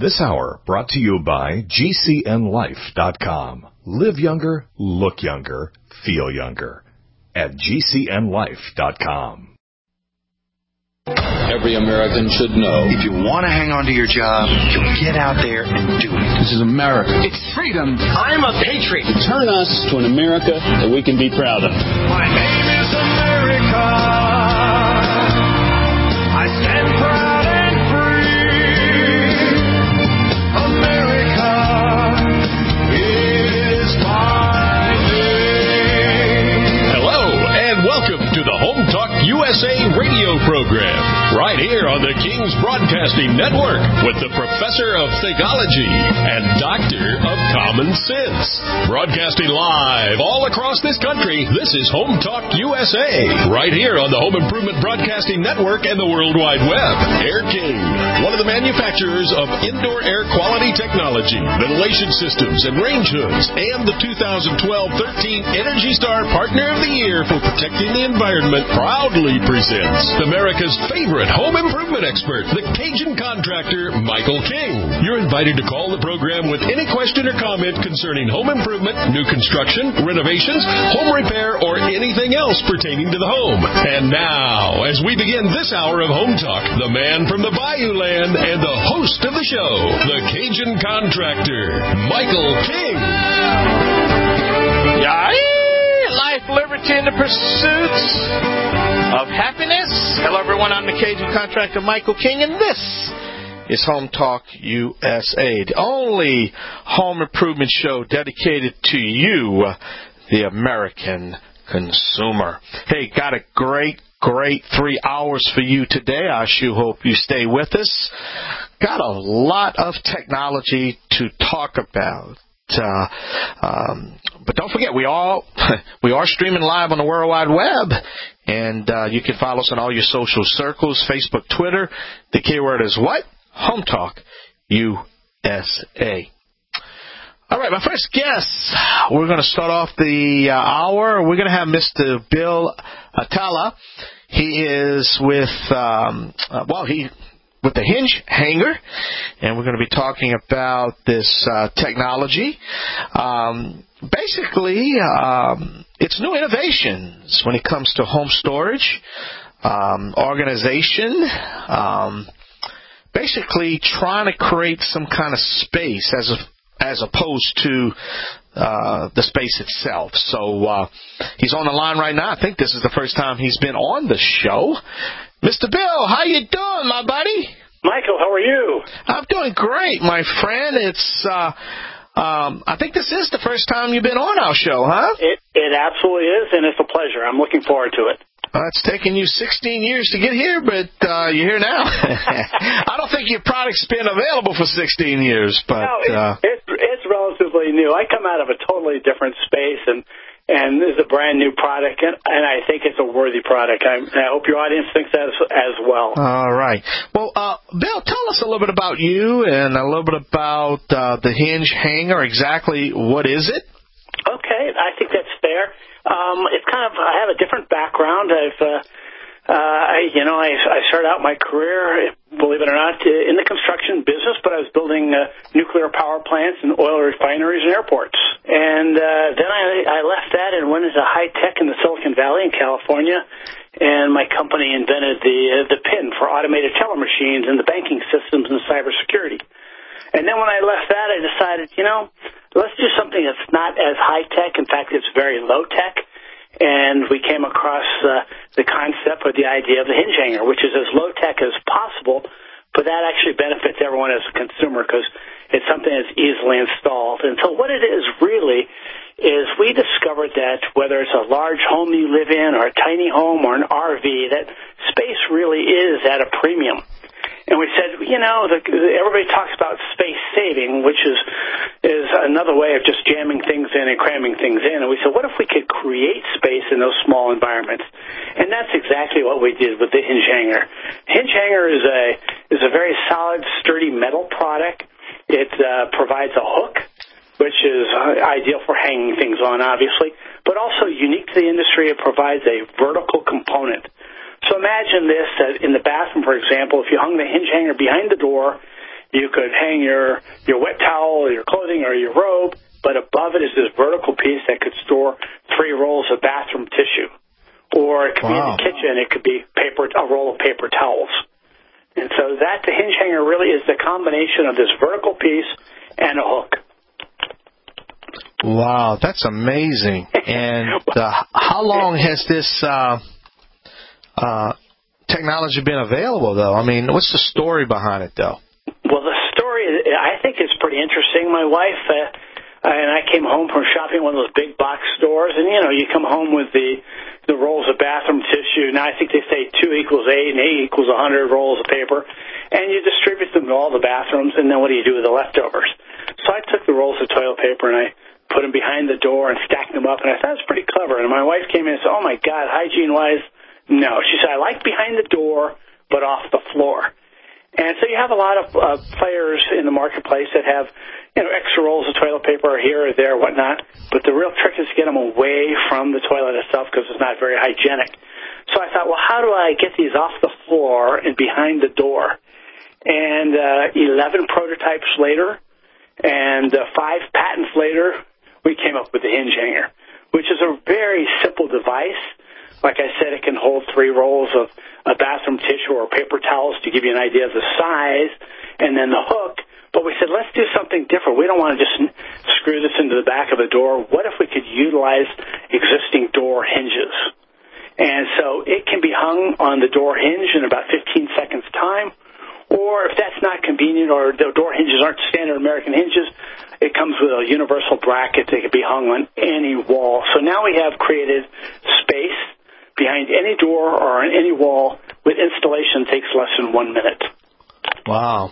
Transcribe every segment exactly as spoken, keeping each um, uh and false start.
This hour brought to you by G C N life dot com. Live younger, look younger, feel younger at G C N life dot com. Every American should know. If you want to hang on to your job, you get out there and do it. This is America. It's freedom. I'm a patriot. Turn us to an America that we can be proud of. My name is America. I stand proud and free. America is my name. Hello, and welcome to the Home Talk U S A radio program, right here on the King's Broadcasting Network with the Professor of Thigology and Doctor of Common Sense. Broadcasting live all across this country, this is Home Talk U S A, right here on the Home Improvement Broadcasting Network and the World Wide Web. Air King, one of the manufacturers of indoor air quality technology, ventilation systems, and range hoods, and the two thousand twelve thirteen Energy Star Partner of the Year for protecting the environment, proudly presents America's favorite home improvement expert, the Cajun contractor, Michael King. You're invited to call the program with any question or comment concerning home improvement, new construction, renovations, home repair, or anything else pertaining to the home. And now, as we begin this hour of Home Talk, the man from the Bayou Land and the host of the show, the Cajun contractor, Michael King. Yay! Life, liberty, and the pursuits of happiness. Hello, everyone. I'm the Cajun contractor, Michael King, and this is Home Talk U S A, the only home improvement show dedicated to you, the American consumer. Hey, got a great, great three hours for you today. I sure hope you stay with us. Got a lot of technology to talk about. Uh, um, but don't forget, we all we are streaming live on the World Wide Web, and uh, you can follow us on all your social circles, Facebook, Twitter. The keyword is what? Home Talk U S A. All right, my first guest, we're going to start off the uh, hour. We're going to have Mister Bill Atala. He is with, um, uh, well, he... with the hinge hanger, and we're going to be talking about this uh, technology. Um, basically, um, it's new innovations when it comes to home storage, um, organization, um, basically trying to create some kind of space as a, as opposed to uh, the space itself. So uh, he's on the line right now. I think this is the first time he's been on the show. Mister Bill, how you doing, my buddy? Michael, how are you? I'm doing great, my friend. It's, uh, um, I think this is the first time you've been on our show, huh? It, it absolutely is, and it's a pleasure. I'm looking forward to it. Uh, it's taken you sixteen years to get here, but uh, you're here now. I don't think your product's been available for sixteen years, but no, it, uh, it, it's relatively new. I come out of a totally different space, and And this is a brand new product, and, and I think it's a worthy product. I, I hope your audience thinks that as, as well. All right. Well, uh, Bill, tell us a little bit about you and a little bit about uh, the hinge hanger. Exactly what is it? Okay, I think that's fair. Um, it's kind of, I have a different background. I've, uh, uh, I, you know, I, I started out my career, believe it or not, in the construction business, but I was building uh, nuclear power plants and oil refineries and airports. And uh, then I, I left that and went into high tech in the Silicon Valley in California. And my company invented the uh, the PIN for automated teller machines and the banking systems and cybersecurity. And then when I left that, I decided, you know, let's do something that's not as high tech. In fact, it's very low tech. And we came across uh, the concept or the idea of the hinge hanger, which is as low tech as possible, but that actually benefits everyone as a consumer because it's something that's easily installed. And so what it is really is we discovered that whether it's a large home you live in or a tiny home or an R V, that space really is at a premium. And we said, you know, the, everybody talks about space saving, which is is another way of just jamming things in and cramming things in. And we said, what if we could create space in those small environments? And that's exactly what we did with the hinge hanger. Hinge hanger is a is a very solid, sturdy metal product. It uh, provides a hook, which is ideal for hanging things on, obviously, but also unique to the industry, it provides a vertical component. So imagine this, that in the bathroom, for example, if you hung the hinge hanger behind the door You could hang your, your wet towel or your clothing or your robe, but above it is this vertical piece that could store three rolls of bathroom tissue. Or it could wow. be in the kitchen, it could be paper, a roll of paper towels. And so that, the hinge hanger really is the combination of this vertical piece and a hook. Wow, that's amazing. And uh, how long has this uh, uh, technology been available, though? I mean, what's the story behind it, though? Well, the story, I think, is pretty interesting. My wife uh, and I came home from shopping at one of those big box stores, and, you know, you come home with the the rolls of bathroom tissue. Now, I think they say two equals eight and eight equals one hundred rolls of paper, and you distribute them to all the bathrooms, and then what do you do with the leftovers? So I took the rolls of toilet paper, and I put them behind the door and stacked them up, and I thought it was pretty clever. And my wife came in and said, oh, my God, hygiene-wise, no. She said, I like behind the door, but off the floor. And so you have a lot of uh, players in the marketplace that have, you know, extra rolls of toilet paper here or there, whatnot, but the real trick is to get them away from the toilet itself because it's not very hygienic. So I thought, well, how do I get these off the floor and behind the door? And uh, eleven prototypes later and uh, five patents later, we came up with the hinge hanger, which is a very simple device. Like I said, it can hold three rolls of a bathroom tissue or paper towels to give you an idea of the size, and then the hook. But we said, let's do something different. We don't want to just screw this into the back of a door. What if we could utilize existing door hinges? And so it can be hung on the door hinge in about fifteen seconds time, or if that's not convenient or the door hinges aren't standard American hinges, it comes with a universal bracket that can be hung on any wall. So now we have created space behind any door or on any wall with installation takes less than one minute. Wow.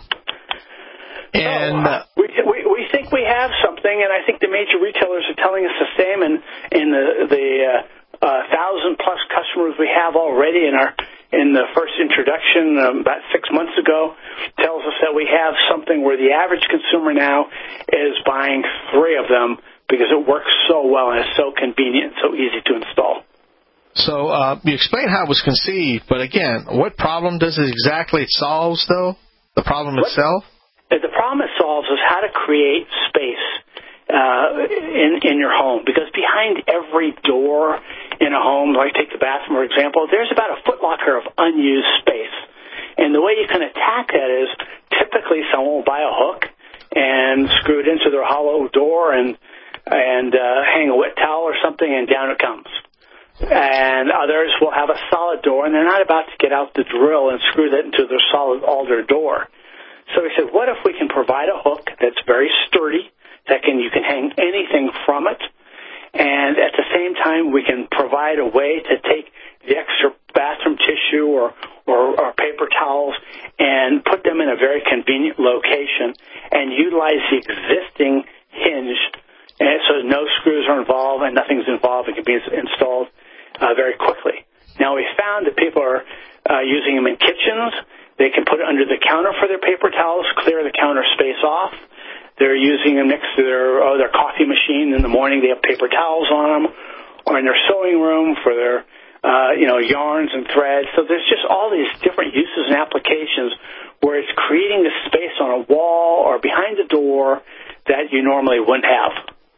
And so, uh, we, we we think we have something, and I think the major retailers are telling us the same. And in the the uh, uh, thousand plus customers we have already in our in the first introduction um, about six months ago, tells us that we have something where the average consumer now is buying three of them because it works so well and it's so convenient, so easy to install. So uh, you explained how it was conceived, but again, what problem does it exactly it solves, though? The problem what, itself? The problem it solves is how to create space uh, in in your home, because behind every door in a home, like take the bathroom for example, there's about a foot locker of unused space. And the way you can attack that is typically someone will buy a hook and screw it into their hollow door and and uh, hang a wet towel or something, and down it comes. And others will have a solid door, and they're not about to get out the drill and screw that into their solid alder door. So we said, what if we can provide a hook that's very sturdy, that can you can hang anything from it, and at the same time we can provide a way to take the extra bathroom tissue or, or, or paper towels and put them in a very convenient location and utilize the existing hinge, and so no screws are involved and nothing's involved. It can be installed uh, very quickly. Now, we found that people are uh, using them in kitchens. They can put it under the counter for their paper towels, clear the counter space off. They're using them next to their oh, their coffee machine in the morning. They have paper towels on them, or in their sewing room for their uh, you know yarns and threads. So there's just all these different uses and applications where it's creating the space on a wall or behind the door that you normally wouldn't have.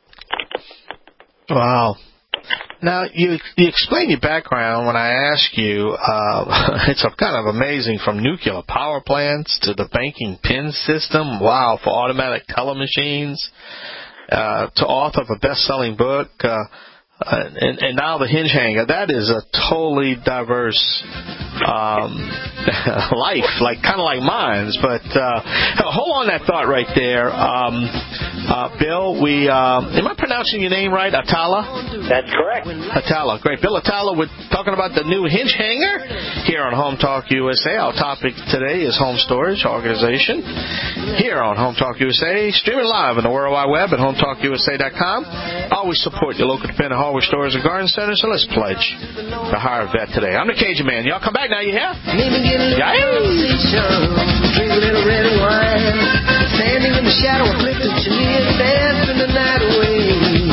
Wow. Now, you you explain your background when I ask you. Uh, it's a kind of amazing, from nuclear power plants to the banking PIN system. Wow, for automatic teller machines, uh, to author of a best-selling book, uh, uh, and, and now the hinge hanger. That is a totally diverse um, life, like kind of like mine's. But uh, hold on that thought right there. Um, Uh, Bill, we, uh, am I pronouncing your name right? Atala? That's correct. Atala. Great. Bill Atala, we're talking about the new hinge hanger here on Home Talk U S A. Our topic today is home storage organization here on Home Talk U S A, streaming live on the World Wide Web at home talk u s a dot com. Always support your local independent hardware stores and garden centers, so let's pledge to hire a vet today. I'm the Cajun Man. Y'all come back now, you hear? Yeah. Drink a little red wine, standing in the shadow of Clifton Chimney, dancing the night away.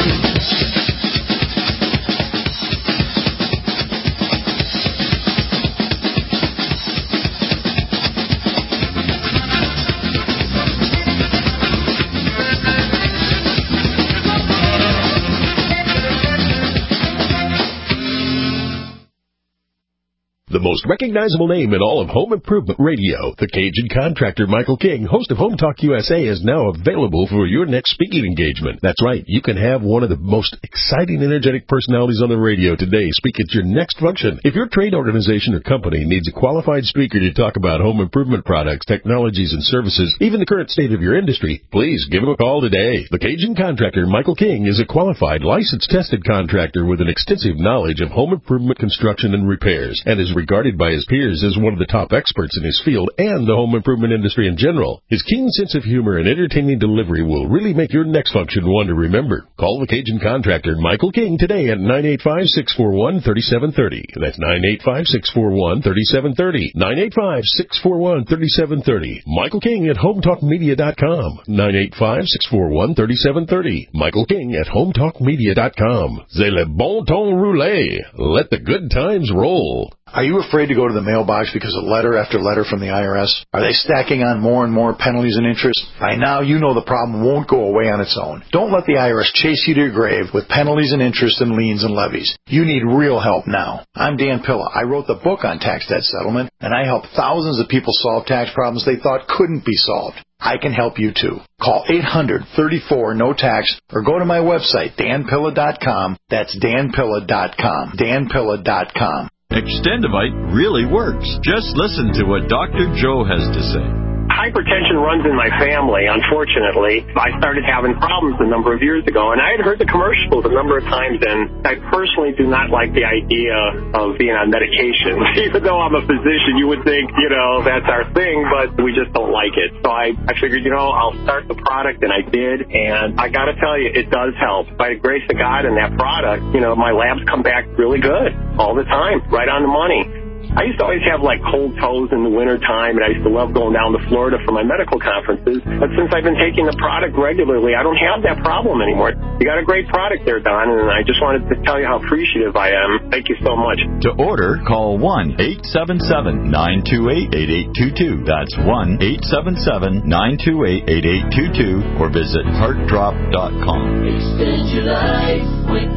The most recognizable name in all of home improvement radio, the Cajun contractor Michael King, host of Home Talk U S A, is now available for your next speaking engagement. That's right, you can have one of the most exciting, energetic personalities on the radio today speak at your next function. If your trade organization or company needs a qualified speaker to talk about home improvement products, technologies, and services, even the current state of your industry, please give him a call today. The Cajun contractor Michael King is a qualified, licensed, tested contractor with an extensive knowledge of home improvement construction and repairs, and is regarded by his peers as one of the top experts in his field and the home improvement industry in general. His keen sense of humor and entertaining delivery will really make your next function one to remember. Call the Cajun contractor Michael King today at nine eight five, six four one, three seven three zero. That's nine eight five, six four one, three seven three zero. nine eight five, six four one, three seven three zero. Michael King at home talk media dot com. nine eight five, six four one, three seven three zero. Michael King at home talk media dot com. C'est le bon ton roulé. Let the good times roll. Are you afraid to go to the mailbox because of letter after letter from the I R S? Are they stacking on more and more penalties and interest? By now, you know the problem won't go away on its own. Don't let the I R S chase you to your grave with penalties and interest and liens and levies. You need real help now. I'm Dan Pilla. I wrote the book on tax debt settlement, and I help thousands of people solve tax problems they thought couldn't be solved. I can help you too. Call eight hundred, thirty-four, no tax or go to my website, dan pilla dot com. That's dan pilla dot com. dan pilla dot com. Extendivite really works. Just listen to what Doctor Joe has to say. Hypertension runs in my family, unfortunately. I started having problems a number of years ago, and I had heard the commercials a number of times, and I personally do not like the idea of being on medication. Even though I'm a physician, you would think, you know, that's our thing, but we just don't like it. So I, I figured, you know, I'll start the product, and I did, and I got to tell you, it does help. By the grace of God and that product, you know, my labs come back really good all the time, right on the money. I used to always have, like, cold toes in the wintertime, and I used to love going down to Florida for my medical conferences. But since I've been taking the product regularly, I don't have that problem anymore. You got a great product there, Don, and I just wanted to tell you how appreciative I am. Thank you so much. To order, call one eight seven seven, nine two eight, eight eight two two. That's one eight seven seven, nine two eight, eight eight two two, or visit heart drop dot com. Extend your life with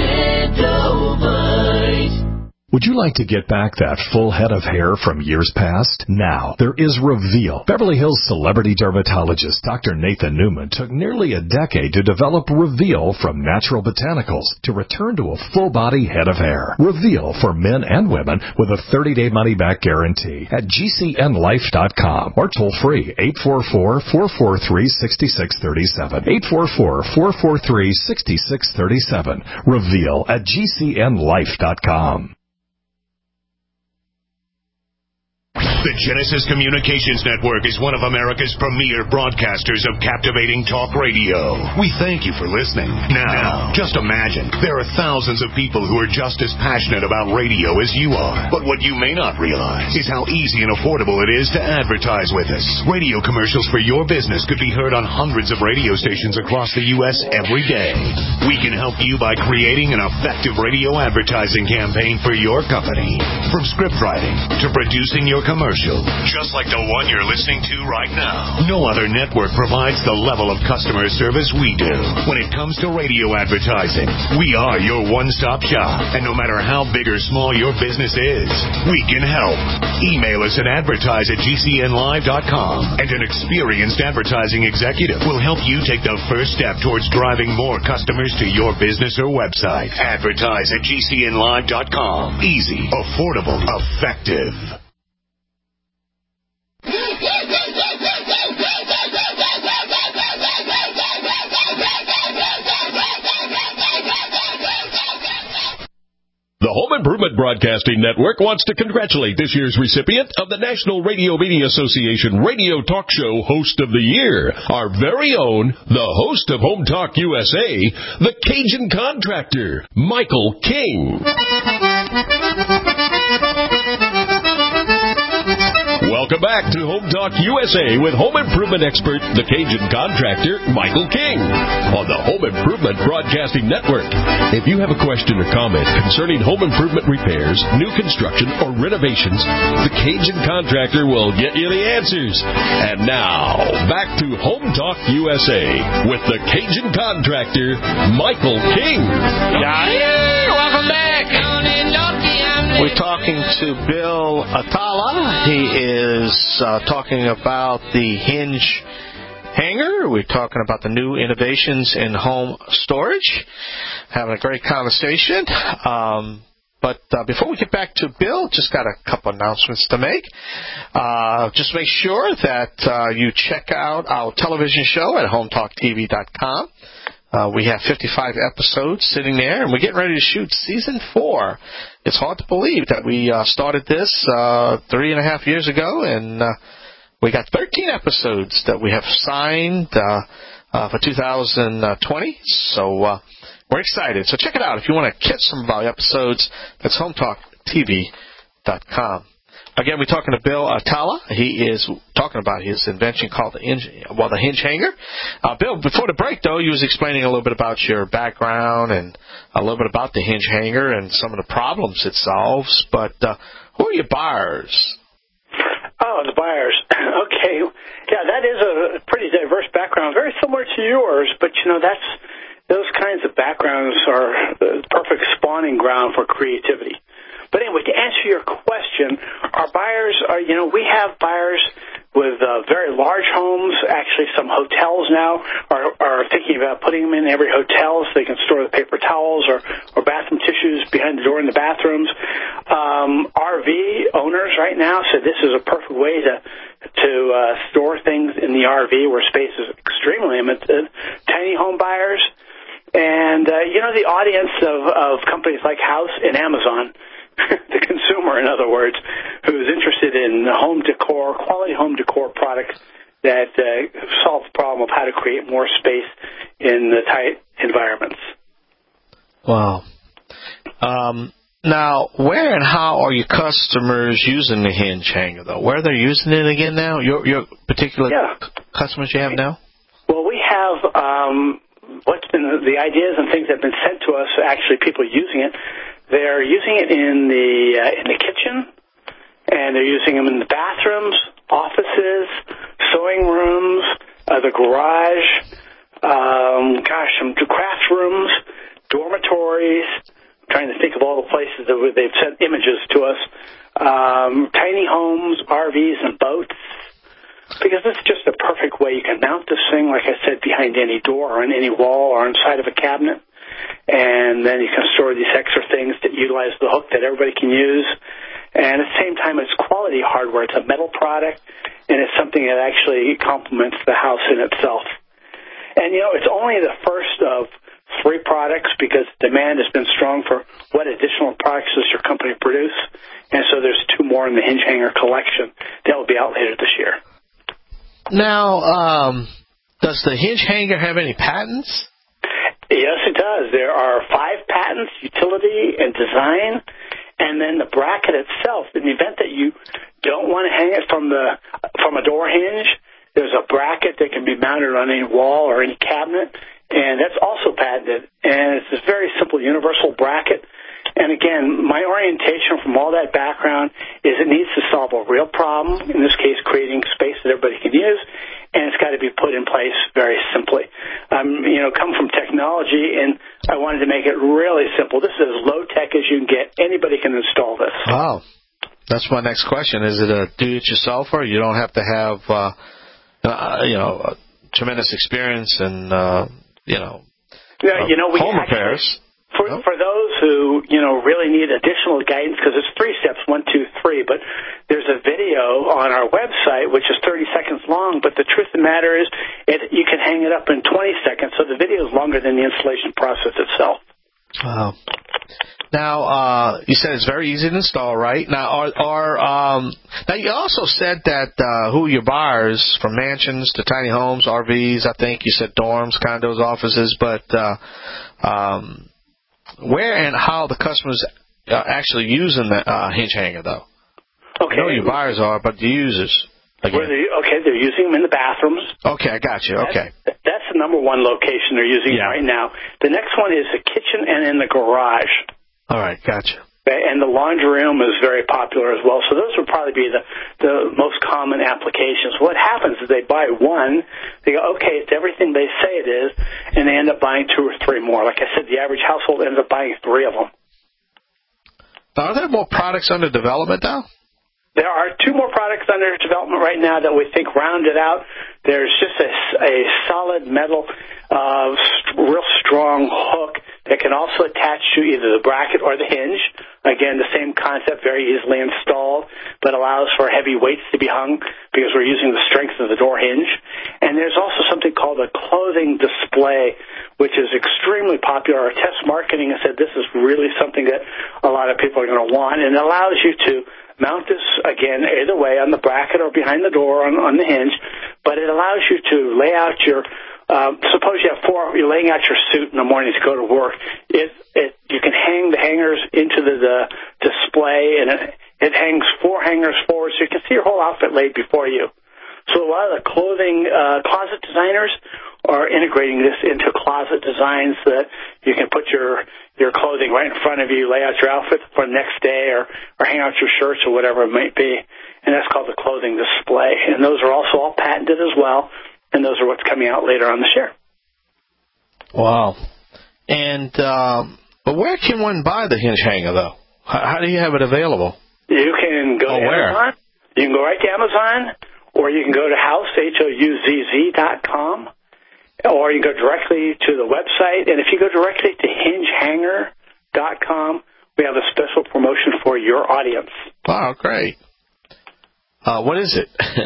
Extendovite. Would you like to get back that full head of hair from years past? Now, there is Reveal. Beverly Hills celebrity dermatologist Doctor Nathan Newman took nearly a decade to develop Reveal from natural botanicals to return to a full-body head of hair. Reveal for men and women with a thirty-day money-back guarantee at G C N life dot com or toll-free eight four four, four four three, six six three seven. eight four four, four four three, six six three seven. Reveal at G C N life dot com. The Genesis Communications Network is one of America's premier broadcasters of captivating talk radio. We thank you for listening. Now, just imagine, there are thousands of people who are just as passionate about radio as you are. But what you may not realize is how easy and affordable it is to advertise with us. Radio commercials for your business could be heard on hundreds of radio stations across the U S every day. We can help you by creating an effective radio advertising campaign for your company. From script writing to producing your commercial, just like the one you're listening to right now. No other network provides the level of customer service we do. When it comes to radio advertising, we are your one-stop shop. And no matter how big or small your business is, we can help. Email us at advertise at G C N live dot com, and an experienced advertising executive will help you take the first step towards driving more customers to your business or website. Advertise at G C N live dot com. Easy, affordable, effective. The Home Improvement Broadcasting Network wants to congratulate this year's recipient of the National Radio Media Association Radio Talk Show Host of the Year, our very own, the host of Home Talk U S A, the Cajun Contractor, Michael King. Welcome back to Home Talk U S A with home improvement expert, the Cajun Contractor, Michael King, on the Home Improvement Broadcasting Network. If you have a question or comment concerning home improvement repairs, new construction, or renovations, the Cajun Contractor will get you the answers. And now, back to Home Talk U S A with the Cajun Contractor, Michael King. Yeah, yeah, welcome back. We're talking to Bill Atala. He is uh, talking about the hinge hanger. We're talking about the new innovations in home storage. Having a great conversation. Um, but uh, before we get back to Bill, just got a couple announcements to make. Uh, just make sure that uh, you check out our television show at home talk t v dot com. Uh, we have fifty-five episodes sitting there, and we're getting ready to shoot season four. It's hard to believe that we uh, started this uh, three and a half years ago, and uh, we got thirteen episodes that we have signed uh, uh, for two thousand twenty. So uh, we're excited. So check it out. If you want to catch some of our episodes, that's home talk t v dot com. Again, we're talking to Bill Atala. He is talking about his invention called the hinge, well, the hinge hanger. Uh, Bill, before the break, though, you was explaining a little bit about your background and a little bit about the hinge hanger and some of the problems it solves. But uh, who are your buyers? Oh, the buyers. Okay. Yeah, that is a pretty diverse background, very similar to yours. But, you know, that's those kinds of backgrounds are the perfect spawning ground for creativity. But anyway, to answer your question, our buyers are, you know, we have buyers with uh, very large homes. Actually, some hotels now are, are thinking about putting them in every hotel so they can store the paper towels or, or bathroom tissues behind the door in the bathrooms. Um, R V owners right now said this is a perfect way to to uh, store things in the R V where space is extremely limited. Tiny home buyers. And, uh, you know, the audience of, of companies like House and Amazon, the consumer, in other words, who is interested in home decor, quality home decor products that uh, solve the problem of how to create more space in the tight environments. Wow. Um, now, where and how are your customers using the hinge hanger, though? Where they're using it again now? Your, your particular yeah. customers you have now? Well, we have um, what's been the, the ideas and things that have been sent to us, actually people using it. They're using it in the uh, in the kitchen, and they're using them in the bathrooms, offices, sewing rooms, uh, the garage, um, gosh, some craft rooms, dormitories. I'm trying to think of all the places that they've sent images to us. Um, tiny homes, R Vs, and boats. Because it's just a perfect way you can mount this thing, like I said, behind any door or on any wall or inside of a cabinet. And then you can store these extra things that utilize the hook that everybody can use. And at the same time, it's quality hardware. It's a metal product, and it's something that actually complements the house in itself. And, you know, it's only the first of three products because demand has been strong for what additional products does your company produce. And so there's two more in the hinge hanger collection that will be out later this year. Now, um, does the hinge hanger have any patents? Yes, it does. There are five patents, utility and design, and then the bracket itself. In the event that you don't want to hang it from the from a door hinge, there's a bracket that can be mounted on any wall or any cabinet, and that's also patented. And it's a very simple universal bracket. And again, my orientation from all that background is it needs to solve a real problem, in this case creating space that everybody can use, and it's got to be put in place very simply. Um, you know, come from technology, and I wanted to make it really simple. This is as low-tech as you can get. Anybody can install this. Wow. That's my next question. Is it a do-it-yourselfer? You don't have to have, uh, uh, you know, tremendous experience and, uh, you know, yeah, you know we home actually, repairs. For, oh. for those who, you know, really need additional guidance, because it's three steps, one, two, three, but there's a video on our website which is thirty seconds long, but the truth of the matter is it, you can hang it up in twenty seconds, so the video is longer than the installation process itself. Wow. Now, uh, you said it's very easy to install, right? Now, are, are um, now you also said that uh, who your buyers, from mansions to tiny homes, R Vs, I think you said dorms, condos, offices, but uh, um, where and how the customers are actually using the uh, hinge hanger, though? Okay. I know your buyers are, but the users. They, okay, they're using them in the bathrooms. Okay, I got you. Okay. That's, that's the number one location they're using yeah. right now. The next one is the kitchen and in the garage. All right, gotcha. And the laundry room is very popular as well. So those would probably be the, the most common applications. What happens is they buy one, they go, okay, it's everything they say it is, and they end up buying two or three more. Like I said, the average household ends up buying three of them. Are there more products under development now? There are two more products under development right now that we think round it out. There's just a, a solid metal, uh, st- real strong hook that can also attach to either the bracket or the hinge. Again, the same concept, very easily installed, but allows for heavy weights to be hung because we're using the strength of the door hinge. And there's also something called a clothing display, which is extremely popular. Our test marketing has said this is really something that a lot of people are going to want, and it allows you to mount this, again, either way, on the bracket or behind the door on, on the hinge, but it allows you to lay out your, uh, suppose you have four, you're laying out your suit in the morning to go to work. It, it, you can hang the hangers into the, the display, and it, it hangs four hangers forward, so you can see your whole outfit laid before you. So a lot of the clothing, uh, closet designers are integrating this into closet designs so that you can put your your clothing right in front of you, lay out your outfit for the next day, or, or hang out your shirts or whatever it might be. And that's called the clothing display. And those are also all patented as well, and those are what's coming out later on this year. Wow. And um, but where can one buy the hinge hanger, though? How, how do you have it available? You can go oh, to where? Amazon. You can go right to Amazon, or you can go to house, H O U Z Z dot com. Or you go directly to the website, and if you go directly to hinge hanger dot com, we have a special promotion for your audience. Wow, great. Uh, what is it?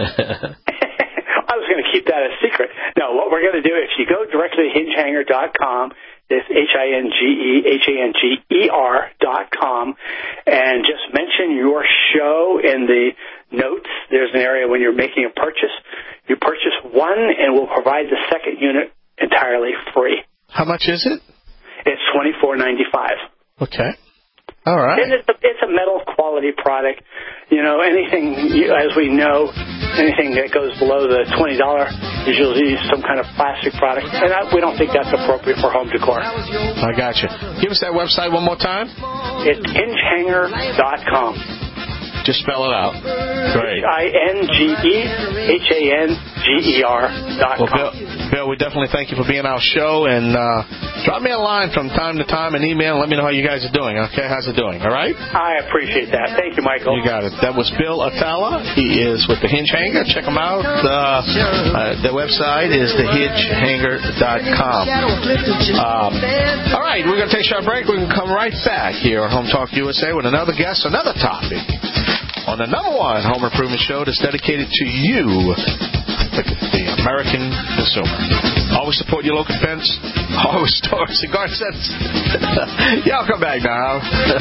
I was going to keep that a secret. No, what we're going to do, if you go directly to hinge hanger dot com, it's H I N G E H A N G E R dot com, and just mention your show in the notes. There's an area when you're making a purchase. You purchase one, and we'll provide the second unit entirely free. How much is it? It's twenty-four ninety-five. Okay. All right. And it's a, it's a metal quality product. You know, anything, as we know, anything that goes below the twenty dollars is usually some kind of plastic product, and I, we don't think that's appropriate for home decor. I got you. Give us that website one more time. It's hinge hanger dot com. Just spell it out. Great. H I N G E H A N G E R dot com. Well, Bill, Bill, we definitely thank you for being on our show, and uh, drop me a line from time to time, an email, and let me know how you guys are doing. Okay, how's it doing? All right? I appreciate that. Thank you, Michael. You got it. That was Bill Atala. He is with the Hinge Hanger. Check him out. Uh, uh, the website is the hinge hanger dot com. Um, all right, we're going to take a short break. We're going to come right back here on Home Talk U S A with another guest, another topic on the number one home improvement show that's dedicated to you, the, the American consumer. Always support your local fence. Always store cigar sets. Y'all come back now.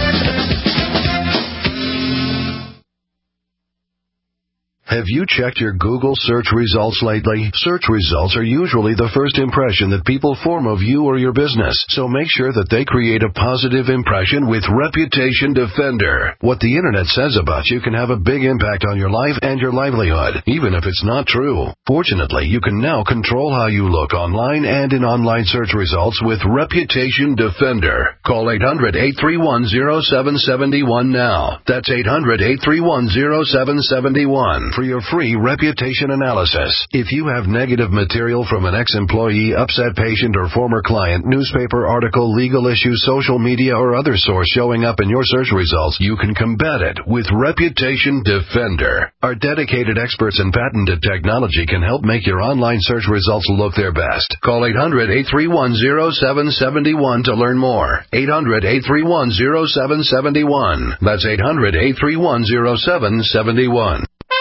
Have you checked your Google search results lately? Search results are usually the first impression that people form of you or your business, so make sure that they create a positive impression with Reputation Defender. What the Internet says about you can have a big impact on your life and your livelihood, even if it's not true. Fortunately, you can now control how you look online and in online search results with Reputation Defender. Call eight hundred, eight three one, zero seven seven one now. That's eight hundred, eight three one, zero seven seven one. For your free reputation analysis. If you have negative material from an ex-employee, upset patient, or former client, newspaper article, legal issue, social media, or other source showing up in your search results, you can combat it with Reputation Defender. Our dedicated experts in patented technology can help make your online search results look their best. Call eight hundred, eight three one, zero seven seven one to learn more. eight hundred, eight three one, zero seven seven one. That's eight hundred, eight three one, zero seven seven one.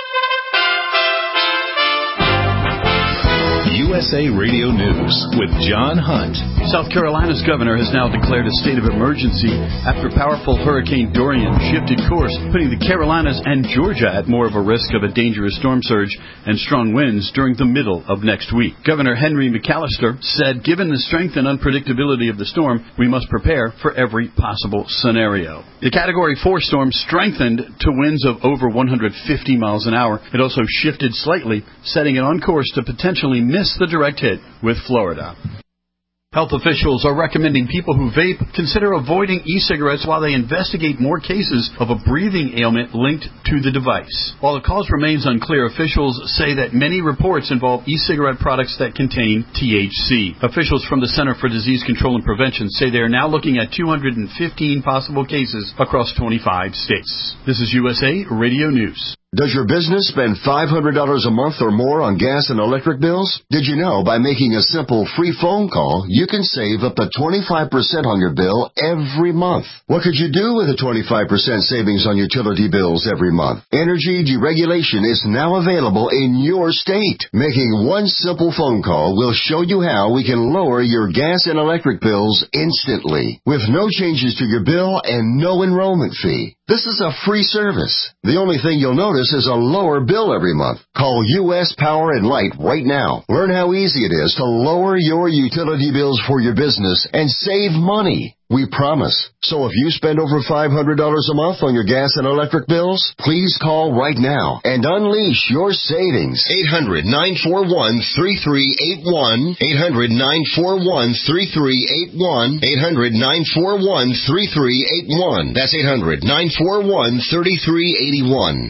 U S A Radio News with John Hunt. South Carolina's governor has now declared a state of emergency after powerful Hurricane Dorian shifted course, putting the Carolinas and Georgia at more of a risk of a dangerous storm surge and strong winds during the middle of next week. Governor Henry McAllister said, given the strength and unpredictability of the storm, we must prepare for every possible scenario. The Category four storm strengthened to winds of over one hundred fifty miles an hour. It also shifted slightly, setting it on course to potentially miss the direct hit with Florida. Health officials are recommending people who vape consider avoiding e-cigarettes while they investigate more cases of a breathing ailment linked to the device. While the cause remains unclear, officials say that many reports involve e-cigarette products that contain T H C. Officials from the Center for Disease Control and Prevention say they are now looking at two hundred fifteen possible cases across twenty-five states. This is U S A Radio News. Does your business spend five hundred dollars a month or more on gas and electric bills? Did you know by making a simple free phone call, you can save up to twenty-five percent on your bill every month? What could you do with a twenty-five percent savings on utility bills every month? Energy deregulation is now available in your state. Making one simple phone call will show you how we can lower your gas and electric bills instantly, with no changes to your bill and no enrollment fee. This is a free service. The only thing you'll notice is a lower bill every month. Call U S Power and Light right now. Learn how easy it is to lower your utility bills for your business and save money. We promise. So if you spend over five hundred dollars a month on your gas and electric bills, please call right now and unleash your savings. eight hundred, nine four one, three three eight one. eight hundred, nine four one, three three eight one. eight hundred, nine four one, three three eight one. That's eight hundred, nine four one, three three eight one.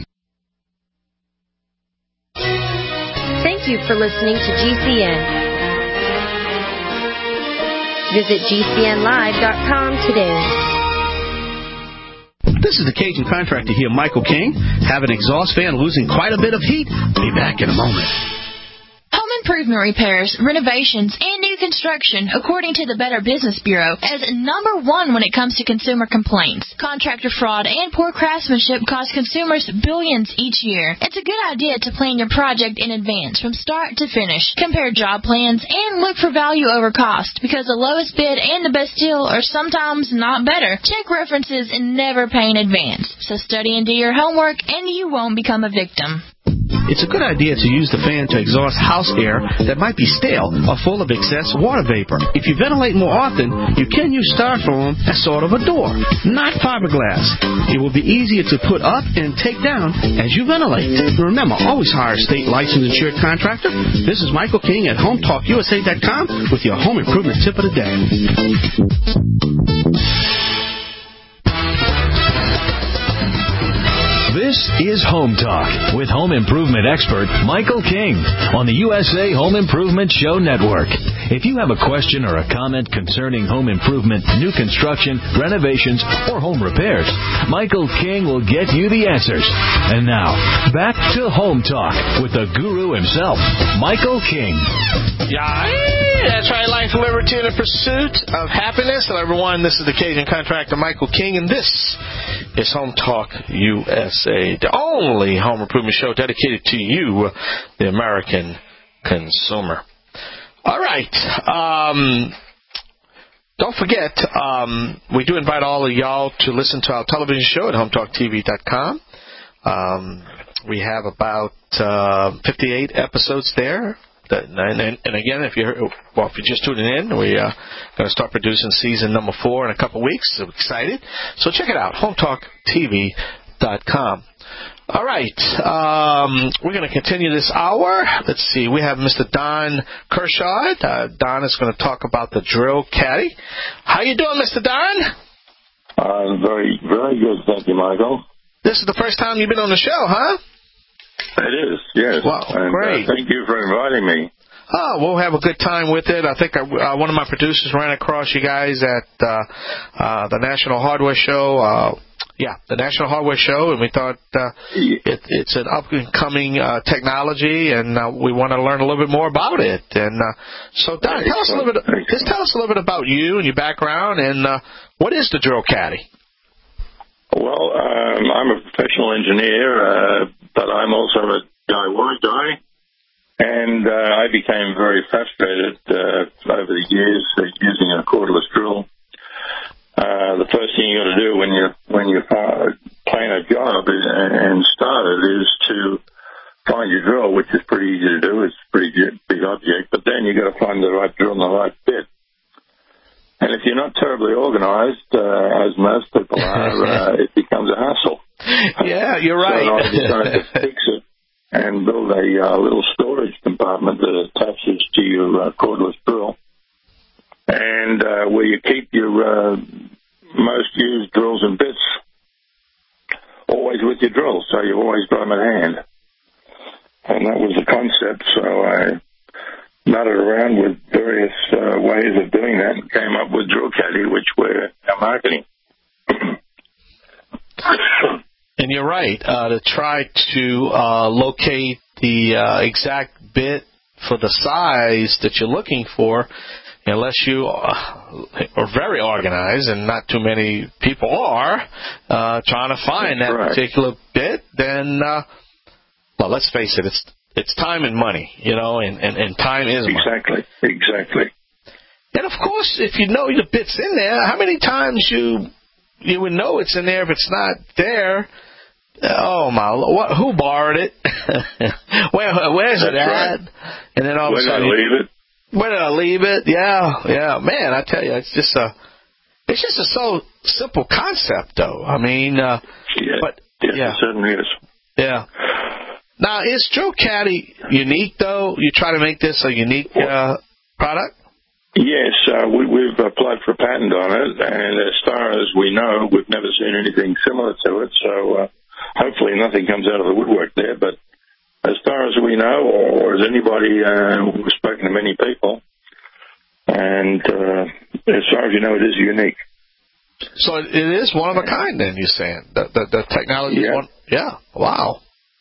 Thank you for listening to G C N. Visit G C N live dot com today. This is the Cajun Contractor here, Michael King. Have an exhaust fan losing quite a bit of heat? Be back in a moment. Home improvement repairs, renovations, and new construction, according to the Better Business Bureau, as number one when it comes to consumer complaints. Contractor fraud and poor craftsmanship cost consumers billions each year. It's a good idea to plan your project in advance from start to finish. Compare job plans and look for value over cost, because the lowest bid and the best deal are sometimes not better. Check references and never pay in advance. So study and do your homework, and you won't become a victim. It's a good idea to use the fan to exhaust house air that might be stale or full of excess water vapor. If you ventilate more often, you can use styrofoam as sort of a door, not fiberglass. It will be easier to put up and take down as you ventilate. Remember, always hire a state licensed insured contractor. This is Michael King at home talk U S A dot com with your home improvement tip of the day. This is Home Talk with home improvement expert Michael King on the U S A Home Improvement Show Network. If you have a question or a comment concerning home improvement, new construction, renovations, or home repairs, Michael King will get you the answers. And now, back to Home Talk with the guru himself, Michael King. Yeah, that's right. Life, liberty, and the pursuit of happiness. Hello, everyone. This is the Cajun Contractor, Michael King, and this is Home Talk U S A, the only home improvement show dedicated to you, the American consumer. All right. Um, don't forget, um, we do invite all of y'all to listen to our television show at home talk T V dot com. Um, we have about uh, fifty-eight episodes there. That, and, and, and again, if you're well, if you're just tuning in, we are going to start producing season number four in a couple weeks. So excited! So check it out, home talk T V dot com. All right, um, we're going to continue this hour. Let's see, we have Mister Don Kershaw. Uh, Don is going to talk about the drill caddy. How you doing, Mister Don? I'm uh, very, very good, thank you, Michael. This is the first time you've been on the show, huh? It is, yes. Wow, and, great. Uh, thank you for inviting me. Oh, we'll have a good time with it. I think I, uh, one of my producers ran across you guys at uh, uh, the National Hardware Show. Uh, yeah, the National Hardware Show, and we thought uh, it, it's an up-and-coming uh, technology, and uh, we want to learn a little bit more about it. And uh, so, Don, tell us a little bit. Just tell us a little bit about you and your background, and uh, what is the drill caddy? Well, um, I'm a professional engineer, uh, but I'm also a D I Y guy, and uh, I became very frustrated uh, over the years uh, using a cordless drill. Uh, the first thing you got to do when you when you plan a job is, and start it is to find your drill, which is pretty easy to do. It's a pretty big object, but then you got to find the right drill and the right bit. And if you're not terribly organized, uh, as most people are, uh, it becomes a hassle. Yeah, you're right. So I decided to fix it and build a uh, little storage compartment that attaches to your uh, cordless drill. And and uh, where you keep your uh, most used drills and bits always with your drills, so you've always got them at hand. And that was the concept, so I nutted around with various uh, ways of doing that and came up with Drill Caddy, which we're now marketing. And you're right, uh, to try to uh, locate the uh, exact bit for the size that you're looking for, unless you are very organized, and not too many people are, uh, trying to find That's that right. particular bit, then, uh, well, let's face it, it's it's time and money, you know, and, and, and time is money. Exactly, exactly. And, of course, if you know the bit's in there, how many times you you would know it's in there if it's not there? Oh, my Lord, what, who borrowed it? Where, where's That's it at? right. And then all Where of a did I sudden, leave it? Where did I leave it? Yeah, yeah, man. I tell you, it's just a, it's just a so simple concept, though. I mean, uh, yeah, but yes, yeah, it certainly is. Yeah. Now, is Drill Caddy unique, though? You try to make this a unique uh, product? Yes, uh, we, we've applied for a patent on it, and as far as we know, we've never seen anything similar to it. So uh, hopefully, nothing comes out of the woodwork there, but. As far as we know, or as anybody, uh, we've spoken to many people, and uh, as far as you know, it is unique. So it is one of a kind, then, you're saying? The, the, the technology yeah. is one? Yeah, wow.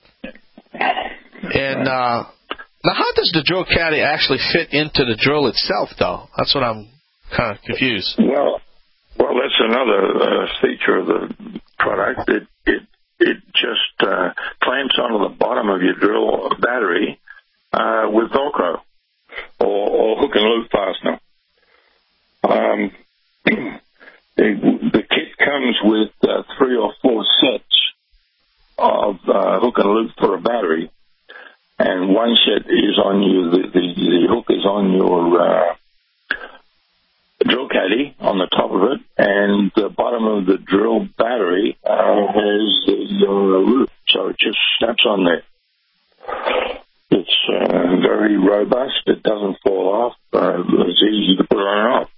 And uh, now, how does the Drill Caddy actually fit into the drill itself, though? That's what I'm kind of confused. Well, well, that's another uh, feature of the product. It, it It just uh, clamps onto the bottom of your drill battery uh, with Velcro or, or hook and loop fastener. Um, the, the kit comes with uh, three or four sets of uh, hook and loop for a battery, and one set is on you. The, the, the hook is on your uh, Drill Caddy on the top of it, and the bottom of the drill battery uh, has the uh, loop, so it just snaps on there. It's uh, very robust. It doesn't fall off. Uh, it's easy to put on and off.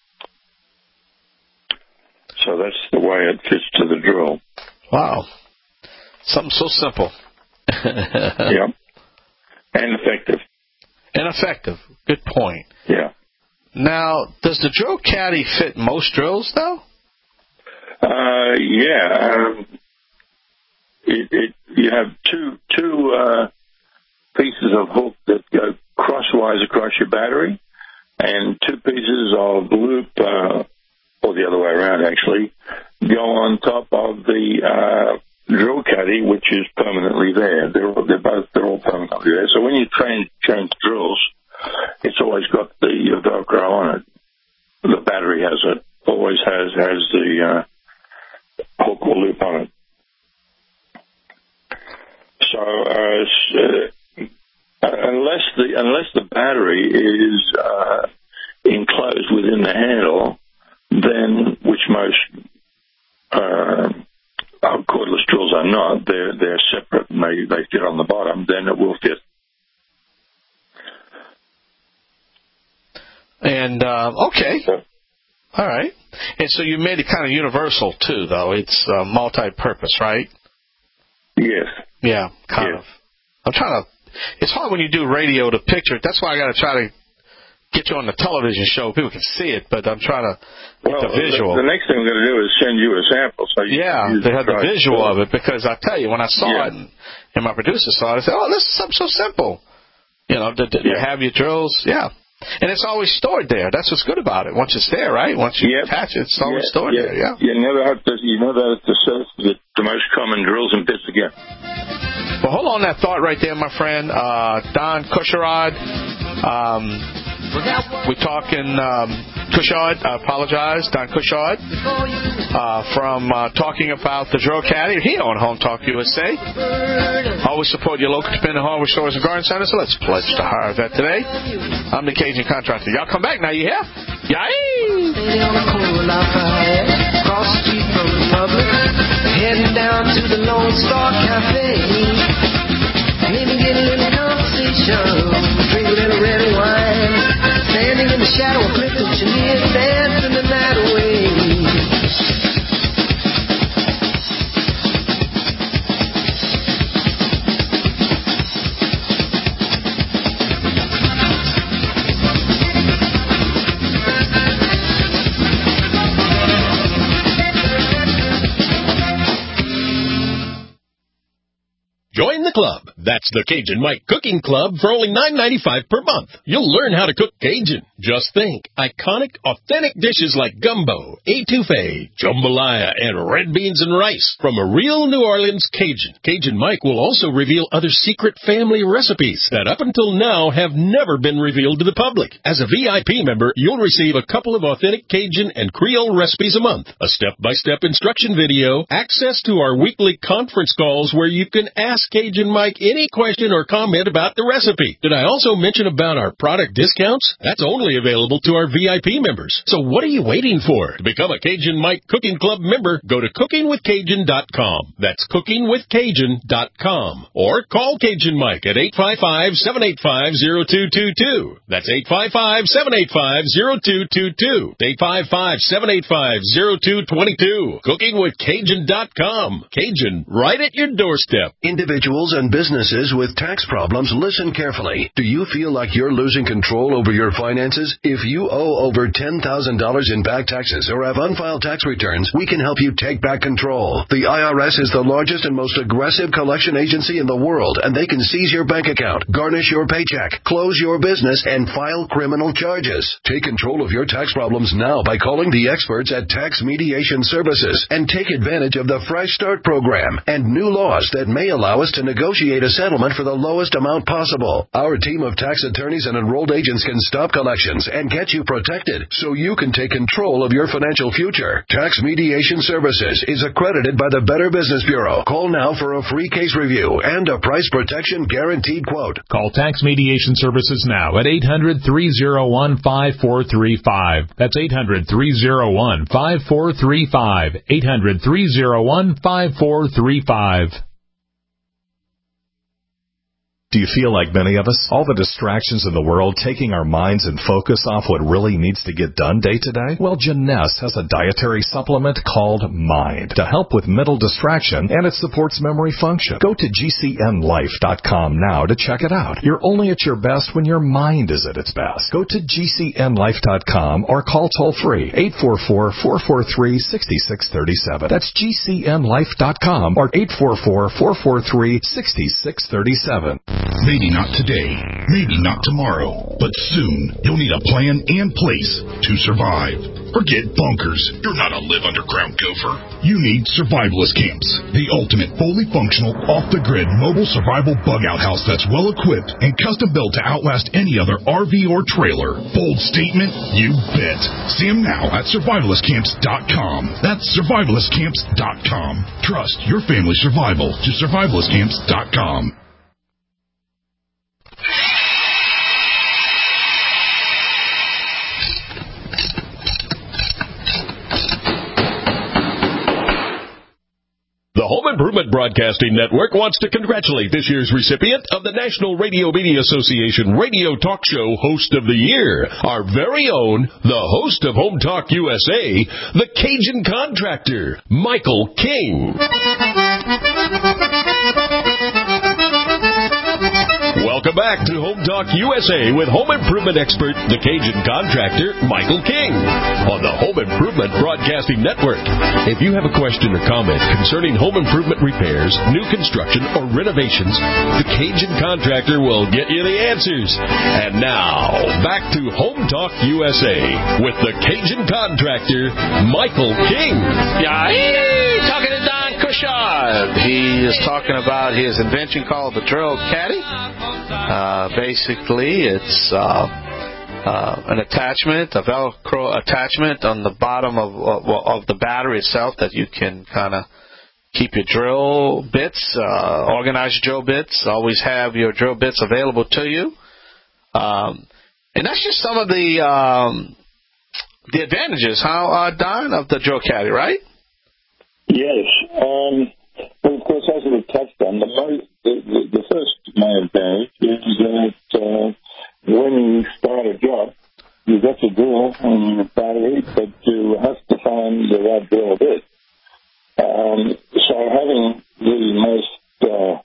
So that's the way it fits to the drill. Wow. Something so simple. Yeah. And effective. And effective. Good point. Yeah. Now, does the Drill Caddy fit most drills, though? Uh, yeah. Um, it, it, you have two two uh, pieces of hook that go crosswise across your battery, and two pieces of loop, uh, or the other way around, actually, go on top of the uh, Drill Caddy, which is permanently there. They're, they're both they're all permanently there. So when you train change drills, it's always got the uh, Velcro on it. The battery has it. Always has has the uh, hook or loop on it. So uh, uh, unless the unless the battery is uh, enclosed within the handle, then which most uh, cordless drills are not, they're they're separate and they they fit on the bottom. Then it will fit. And, uh, okay. All right. And so you made it kind of universal, too, though. It's uh, multi-purpose, right? Yes. Yeah, kind yes. of. I'm trying to... It's hard when you do radio to picture it. That's why I got to try to get you on the television show. People can see it, but I'm trying to get well, the visual. The, the next thing we're going to do is send you a sample. So you yeah, can they had the visual of it, because I tell you, when I saw yeah. it and, and my producer saw it, I said, oh, this is something so simple. You know, to, to yeah. have your drills. Yeah. And it's always stored there. That's what's good about it. Once it's there, right? Once you yep. attach it, it's always yep. stored yep. there. Yeah. You never have to. You never have to search the, the most common drills and bits again. Well, hold on that thought right there, my friend. Uh, Don Kusharod. Um, we're talking um, Kushard. I apologize, Don Kushard, uh, from uh, talking about the Drill Caddy here on Home Talk U S A. Always support your local independent hardware stores and garden centers. So let's pledge to hire that today. I'm the Cajun Contractor. Y'all come back now. You hear? Yay! Cross the street from the public, heading down to the Lone Star Cafe. Maybe get a little conversation, drink a little red wine. Standing in the shadow of Clifton Chenier, dancing the night away. Join the club. That's the Cajun Mike Cooking Club for only nine ninety-five per month. You'll learn how to cook Cajun. Just think, iconic, authentic dishes like gumbo, etouffee, jambalaya, and red beans and rice from a real New Orleans Cajun. Cajun Mike will also reveal other secret family recipes that up until now have never been revealed to the public. As a V I P member, you'll receive a couple of authentic Cajun and Creole recipes a month, a step-by-step instruction video, access to our weekly conference calls where you can ask Cajun Mike any question or comment about the recipe. Did I also mention about our product discounts? That's only available to our V I P members. So what are you waiting for? To become a Cajun Mike Cooking Club member, go to cooking with cajun dot com. That's cooking with cajun dot com. Or call Cajun Mike at eight five five, seven eight five, zero two two two. That's eight five five, seven eight five, zero two two two. eight five five, seven eight five, zero two two two. cooking with cajun dot com. Cajun, right at your doorstep. Individuals and businesses with tax problems, listen carefully. Do you feel like you're losing control over your finances? If you owe over ten thousand dollars in back taxes or have unfiled tax returns, we can help you take back control. The I R S is the largest and most aggressive collection agency in the world, and they can seize your bank account, garnish your paycheck, close your business, and file criminal charges. Take control of your tax problems now by calling the experts at Tax Mediation Services and take advantage of the Fresh Start program and new laws that may allow us to negotiate a settlement for the lowest amount possible. Our team of tax attorneys and enrolled agents can stop collections and get you protected so you can take control of your financial future. Tax Mediation Services is accredited by the Better Business Bureau. Call now for a free case review and a price protection guaranteed quote. Call Tax Mediation Services now at eight hundred, three oh one, five four three five. That's eight hundred, three oh one, five four three five. eight hundred, three oh one, five four three five. Do you feel like many of us? All the distractions in the world taking our minds and focus off what really needs to get done day to day? Well, Jeunesse has a dietary supplement called Mind to help with mental distraction, and it supports memory function. Go to G C N life dot com now to check it out. You're only at your best when your mind is at its best. Go to G C N life dot com or call toll-free eight four four, four four three, six six three seven. That's G C N life dot com or eight four four, four four three, six six three seven. Maybe not today, maybe not tomorrow, but soon you'll need a plan and place to survive. Forget bunkers. You're not a live underground gopher. You need survivalist camps, the ultimate fully functional, off-the-grid mobile survival bug-out house that's well-equipped and custom-built to outlast any other R V or trailer. Bold statement? You bet. See them now at survivalist camps dot com. That's survivalist camps dot com. Trust your family's survival to survivalist camps dot com. The Home Improvement Broadcasting Network wants to congratulate this year's recipient of the National Radio Media Association Radio Talk Show Host of the Year, our very own, the host of Home Talk U S A, the Cajun Contractor, Michael King. Welcome back to Home Talk U S A with home improvement expert, the Cajun Contractor, Michael King, on the Home Improvement Broadcasting Network. If you have a question or comment concerning home improvement repairs, new construction, or renovations, the Cajun Contractor will get you the answers. And now, back to Home Talk U S A with the Cajun Contractor, Michael King. Yeah, hey, talking to Don Kushard. He is talking about his invention called the Drill Caddy. Uh, basically, it's uh, uh, an attachment, a Velcro attachment on the bottom of of, of the battery itself that you can kind of keep your drill bits, uh, organize your drill bits, always have your drill bits available to you. Um, and that's just some of the um, the advantages, how, uh, Don, of the Drill Caddy, right? Yes. Um, well, of course, as we've touched on, the, most, the, the, the first main advantage is that uh, when you start a job, got your drill and your battery, but you have to find the right drill bit. Um, so having the most uh,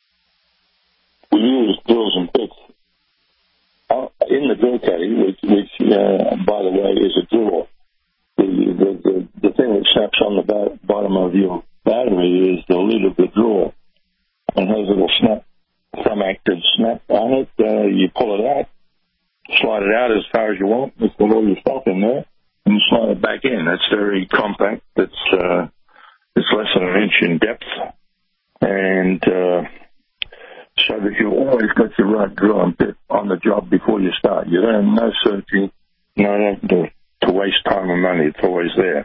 used drills and bits uh, in the drill caddy, which, which uh, by the way, is a drill. The, the, the, the thing that snaps on the ba- bottom of your battery is the lid of the drill and has a little snap, thumb-acted snap on it. Uh, you pull it out, slide it out as far as you want. It's got all your stuff in there, and you slide it back in. It's very compact. It's uh, it's less than an inch in depth, and uh, so that you've always got your right drill and bit on the job before you start. You don't have no searching, no to, to waste time and money. It's always there.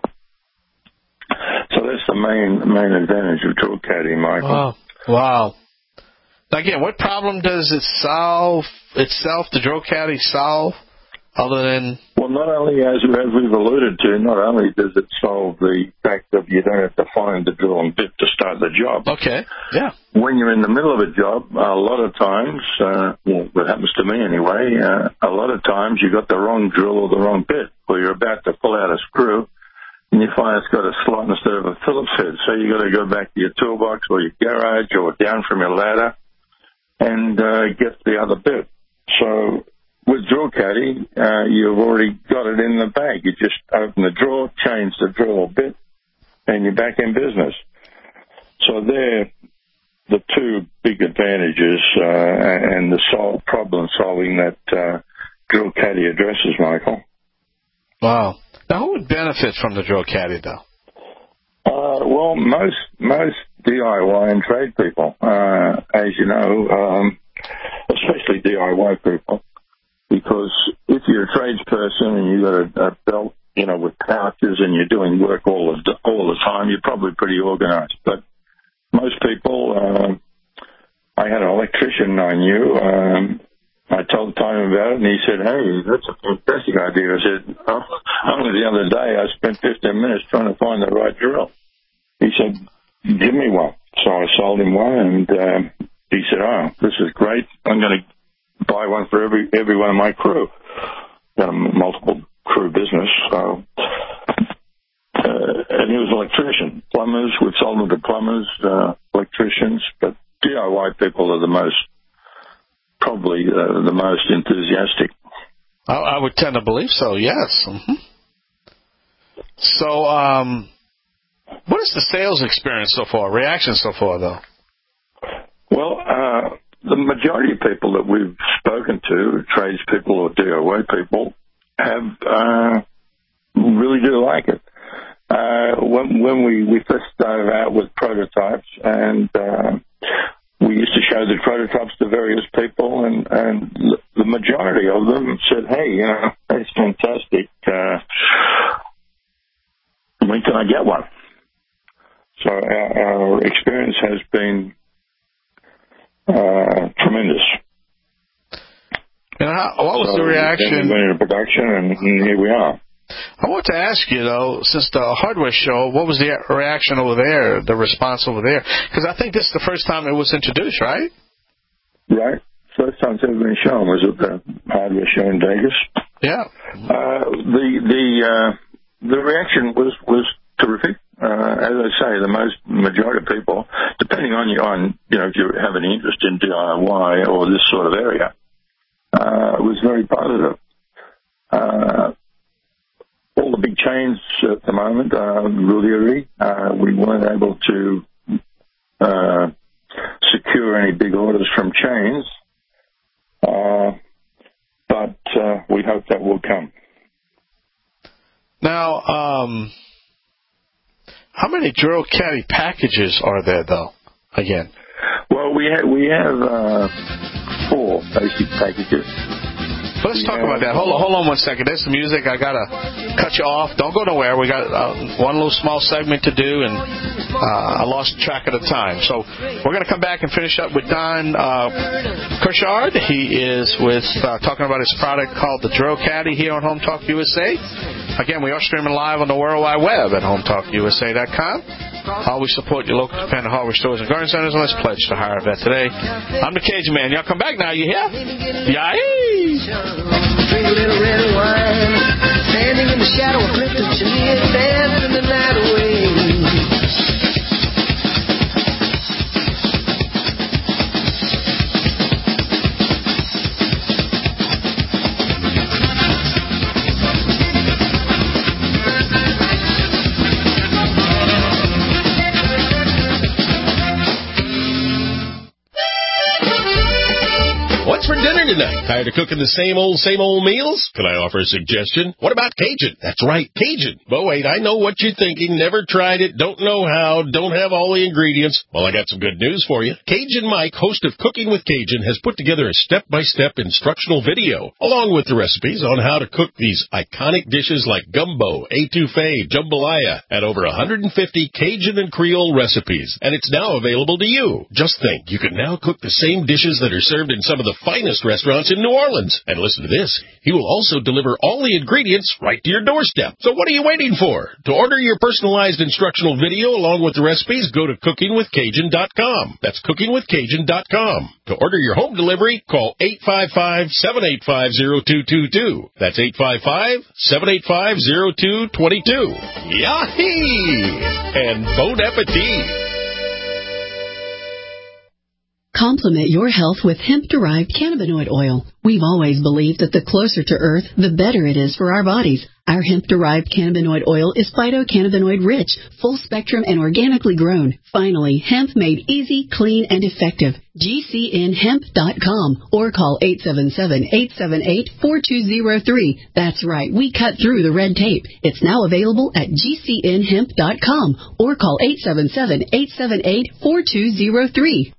So that's the main main advantage of drill caddy, Michael. Wow. Wow. Again, what problem does it solve itself, the drill caddy solve, other than... Well, not only, as, as we've alluded to, not only does it solve the fact that you don't have to find the drill and bit to start the job. Okay, yeah. When you're in the middle of a job, a lot of times, uh, well, what happens to me anyway, uh, a lot of times you got the wrong drill or the wrong bit, or you're about to pull out a screw, and you find it's got a slot instead of a Phillips head. So you got to go back to your toolbox or your garage or down from your ladder and uh, get the other bit. So with drill caddy, uh, you've already got it in the bag. You just open the drawer, change the drill or bit, and you're back in business. So they're the two big advantages uh, and the solve problem solving that uh, drill caddy addresses, Michael. Wow. Now, who would benefit from the drill caddy, though? Uh, well, most most D I Y and trade people, uh, as you know, um, especially D I Y people, because if you're a tradesperson and you've got a, a belt, you know, with pouches and you're doing work all the all the time, you're probably pretty organized. But most people, uh, I had an electrician I knew. Um, I told Tom about it, and he said, "Hey, that's a fantastic idea." I said, "Oh, only the other day I spent fifteen minutes trying to find the right drill." He said, "Give me one." So I sold him one, and uh, he said, "Oh, this is great. I'm going to buy one for every every one of my crew." Got a multiple crew business, so uh, and he was an electrician. Plumbers, we've sold them to plumbers, uh, electricians, but D I Y people are the most. Probably uh, the most enthusiastic. I, I would tend to believe so, yes. Mm-hmm. So, um, what is the sales experience so far, reaction so far, though? Well, uh, the majority of people that we've spoken to, tradespeople or D I Y people, have uh, really do like it. Uh, when when we, we first started out with prototypes and uh, we used to show the prototypes to various people, and, and the majority of them said, "Hey, you know, that's fantastic. Uh, when can I get one?" So our, our experience has been uh, tremendous. And how, what was so the reaction? We went into production, and, and here we are. I want to ask you, though, since the hardware show, what was the reaction over there, the response over there? Because I think this is the first time it was introduced, right? Right. First time it's ever been shown was at the hardware show in Vegas. Yeah. Uh, the the uh, the reaction was was terrific. Uh, as I say, the most majority of people, depending on you on you know if you have an interest in D I Y or this sort of area, uh, was very positive. Uh, all the big chains at the moment, uh, really, uh, we weren't able to uh, secure any big orders from chains, uh, but uh, we hope that will come. Now, um, how many drill caddy packages are there, though? Again, well, we have we have uh, four basic packages. Let's talk about that. Hold on, hold on one second. There's some music. I gotta cut you off. Don't go nowhere. We got uh, one little small segment to do, and uh, I lost track of the time. So we're gonna come back and finish up with Don uh, Kirchard. He is with uh, talking about his product called the Drill Caddy here on Home Talk U S A. Again, we are streaming live on the World Wide Web at home talk u s a dot com. Always support your local independent hardware stores and garden centers, and let's pledge to hire a vet today. I'm the Cajun Man. Y'all come back now. You hear? Yay! Drink a little red wine. Friday night. Tired of cooking the same old, same old meals? Can I offer a suggestion? What about Cajun? That's right, Cajun. But wait, I know what you're thinking. Never tried it, don't know how, don't have all the ingredients. Well, I got some good news for you. Cajun Mike, host of Cooking with Cajun, has put together a step-by-step instructional video, along with the recipes on how to cook these iconic dishes like gumbo, etouffee, jambalaya, and over one hundred fifty Cajun and Creole recipes. And it's now available to you. Just think, you can now cook the same dishes that are served in some of the finest restaurants in New Orleans. And listen to this, he will also deliver all the ingredients right to your doorstep. So what are you waiting for? To order your personalized instructional video along with the recipes, go to cooking with cajun dot com. That's cooking with cajun dot com. To order your home delivery, call eight five five, seven eight five, zero two two two. That's eight five five, seven eight five, zero two two two. Yahee! And bon appetit! Complement your health with hemp-derived cannabinoid oil. We've always believed that the closer to Earth, the better it is for our bodies. Our hemp-derived cannabinoid oil is phytocannabinoid rich, full-spectrum, and organically grown. Finally, hemp made easy, clean, and effective. G C N hemp dot com or call eight seven seven, eight seven eight, four two zero three. That's right, we cut through the red tape. It's now available at G C N hemp dot com or call eight seven seven, eight seven eight, four two zero three.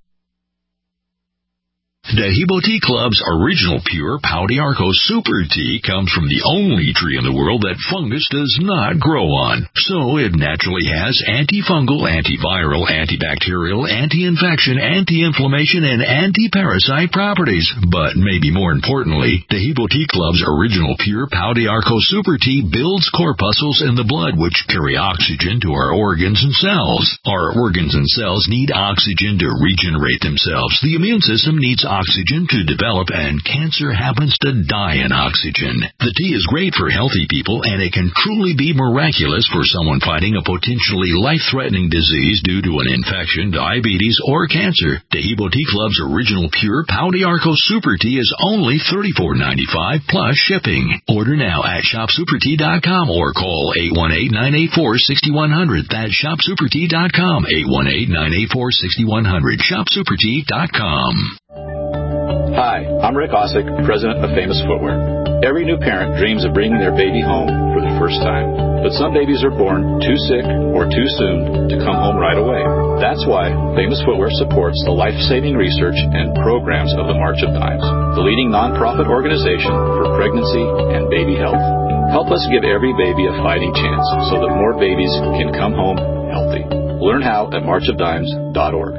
Dehibo Tea Club's original pure Pau d'Arco Super Tea comes from the only tree in the world that fungus does not grow on. So it naturally has antifungal, antiviral, antibacterial, anti-infection, anti-inflammation, and anti-parasite properties. But maybe more importantly, Dehibo Tea Club's original pure Pau d'Arco Super Tea builds corpuscles in the blood which carry oxygen to our organs and cells. Our organs and cells need oxygen to regenerate themselves. The immune system needs oxygen oxygen to develop, and cancer happens to die in oxygen. The tea is great for healthy people, and it can truly be miraculous for someone fighting a potentially life-threatening disease due to an infection, diabetes, or cancer. Dehibo Tea Club's original pure Pau d'Arco Super Tea is only thirty-four dollars and ninety-five cents plus shipping. Order now at shop super tea dot com or call eight one eight, nine eight four, six one zero zero. That's shop super tea dot com, eight one eight, nine eight four, six one zero zero, shop super tea dot com. Hi, I'm Rick Osick, president of Famous Footwear. Every new parent dreams of bringing their baby home for the first time. But some babies are born too sick or too soon to come home right away. That's why Famous Footwear supports the life-saving research and programs of the March of Dimes, the leading nonprofit organization for pregnancy and baby health. Help us give every baby a fighting chance so that more babies can come home healthy. Learn how at march of dimes dot org.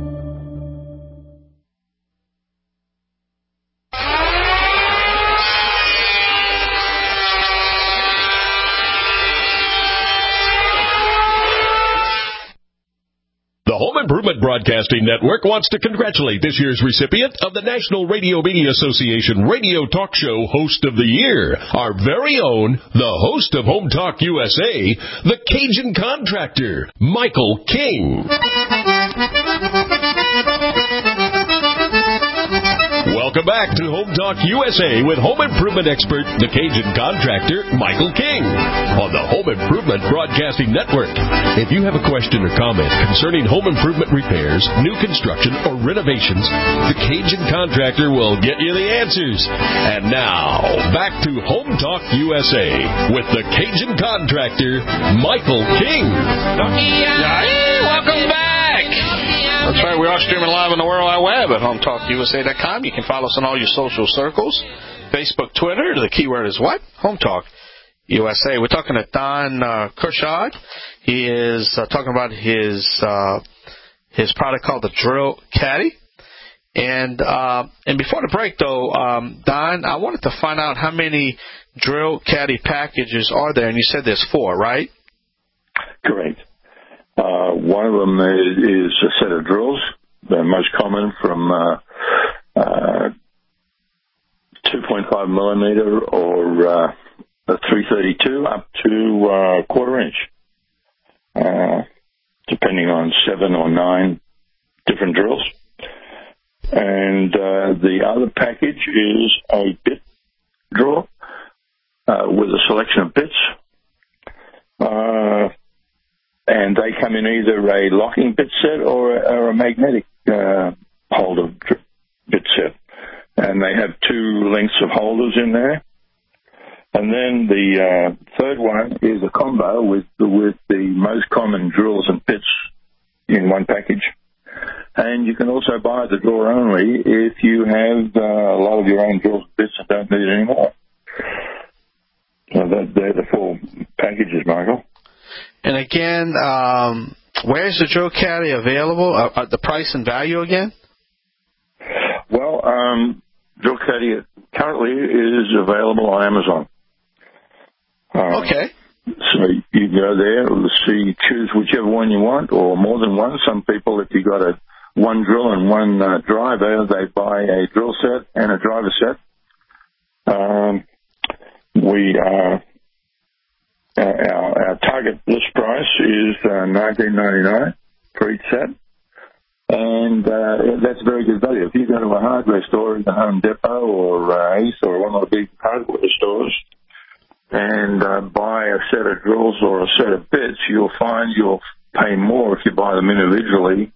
The Home Improvement Broadcasting Network wants to congratulate this year's recipient of the National Radio Media Association Radio Talk Show Host of the Year, our very own, the host of Home Talk U S A, the Cajun Contractor, Michael King. Welcome back to Home Talk U S A with home improvement expert, the Cajun Contractor, Michael King, on the Home Improvement Broadcasting Network. If you have a question or comment concerning home improvement repairs, new construction, or renovations, the Cajun Contractor will get you the answers. And now, back to Home Talk U S A with the Cajun Contractor, Michael King. Hey, welcome back. That's right, we are streaming live on the World Wide Web at home talk u s a dot com. You can follow us on all your social circles, Facebook, Twitter. The keyword is what? Home Talk U S A. We're talking to Don uh, Kershad. He is uh, talking about his uh, his product called the Drill Caddy. And uh, and before the break, though, um, Don, I wanted to find out how many Drill Caddy packages are there. And you said there's four, right? Correct. Uh, one of them is, is a set of drills. The most common from uh, uh, two point five millimeter or uh, a three thirty-two up to uh, quarter inch, uh, depending on seven or nine different drills. And uh, the other package is a bit drill uh, with a selection of bits. Uh, and they come in either a locking bit set or a, or a magnetic uh, holder bit set. and they have two lengths of holders in there. And then the uh, third one is a combo with with the most common drills and bits in one package. And you can also buy the drawer only if you have uh, a lot of your own drills and bits and don't need it anymore. So that, they're the four packages, Michael. And again, um, where's the Drill Caddy available? Uh, the price and value again? Well, um, Drill Caddy currently is available on Amazon. Uh, okay. So you go there, see, choose whichever one you want, or more than one. Some people, if you got a one drill and one uh, driver, they buy a drill set and a driver set. Um, we uh, our, our target list price is uh, nineteen ninety-nine for each set, and uh, that's very good value. If you go to a hardware store in the Home Depot or uh, Ace or one of the big hardware stores and uh, buy a set of drills or a set of bits, you'll find you'll pay more if you buy them individually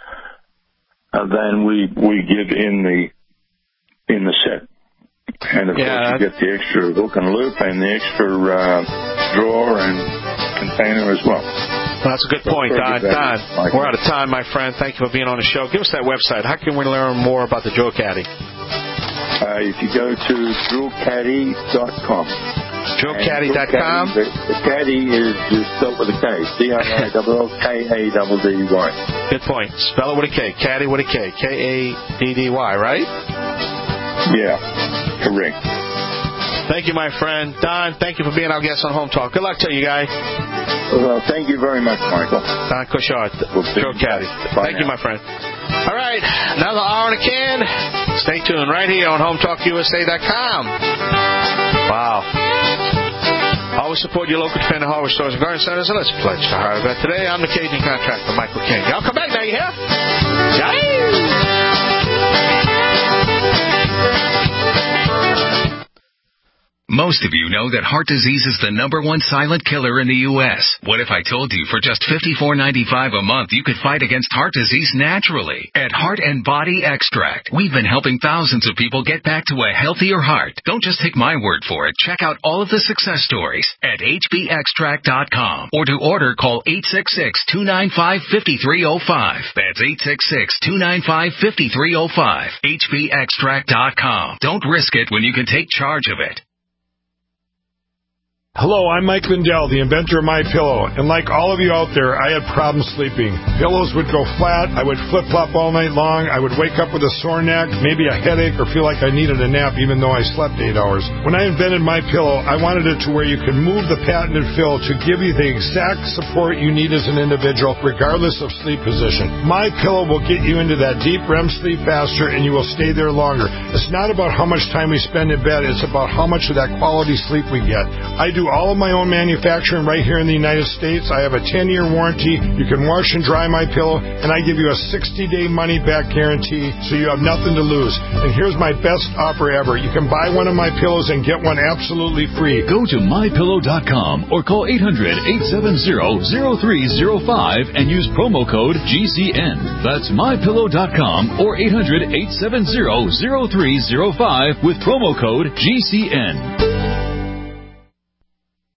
uh, than we we give in the in the set. And, of yeah. course, you get the extra hook and loop and the extra uh, drawer and container as well. Well, that's a good point, Don. Don, we're out of time, my friend. Thank you for being on the show. Give us that website. How can we learn more about the Drill Caddy? Uh, if you go to drill caddy dot com. drill caddy dot com? The, the caddy is, is spelled with a K. C R I L L K A D D Y. Good point. Spell it with a K. Caddy with a K. K A D D Y, right? Yeah, correct. Thank you, my friend. Don, thank you for being our guest on Home Talk. Good luck to you, guys. Well, thank you very much, Michael. Don Kushart, we'll Drill Caddy. Thank now. you, my friend. All right, another hour in a can. Stay tuned right here on home talk U S A dot com. Wow. Always support your local independent hardware stores and garden centers, and let's pledge to hire that. Today, I'm the Cajun Contractor, Michael King. Y'all come back now, you hear? Yay! Most of you know that heart disease is the number one silent killer in the U S What if I told you for just fifty-four ninety-five a month you could fight against heart disease naturally? At Heart and Body Extract, we've been helping thousands of people get back to a healthier heart. Don't just take my word for it. Check out all of the success stories at H B extract dot com. Or to order, call eight six six, two nine five, five three zero five. That's eight six six, two nine five, five three zero five. H B extract dot com. Don't risk it when you can take charge of it. Hello, I'm Mike Lindell, the inventor of MyPillow, and like all of you out there, I had problems sleeping. Pillows would go flat, I would flip-flop all night long, I would wake up with a sore neck, maybe a headache, or feel like I needed a nap even though I slept eight hours. When I invented MyPillow, I wanted it to where you can move the patented fill to give you the exact support you need as an individual, regardless of sleep position. MyPillow will get you into that deep R E M sleep faster, and you will stay there longer. It's not about how much time we spend in bed, it's about how much of that quality sleep we get. I do all of my own manufacturing right here in the United States. I have a ten-year warranty. You can wash and dry my pillow, and I give you a sixty-day money-back guarantee, so you have nothing to lose. And here's my best offer ever. You can buy one of my pillows and get one absolutely free. Go to my pillow dot com or call eight hundred, eight seven zero, zero three zero five and use promo code G C N. That's my pillow dot com or eight hundred, eight seven zero, zero three zero five with promo code G C N.